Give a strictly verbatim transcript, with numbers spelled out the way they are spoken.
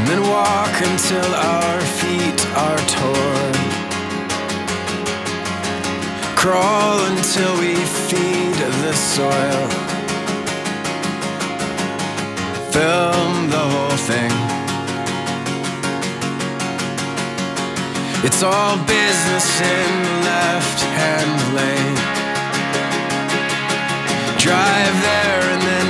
then walk until our feet are torn. Crawl until we feed the soil. Film the whole thing. It's all business in the left-hand lane. Drive there and then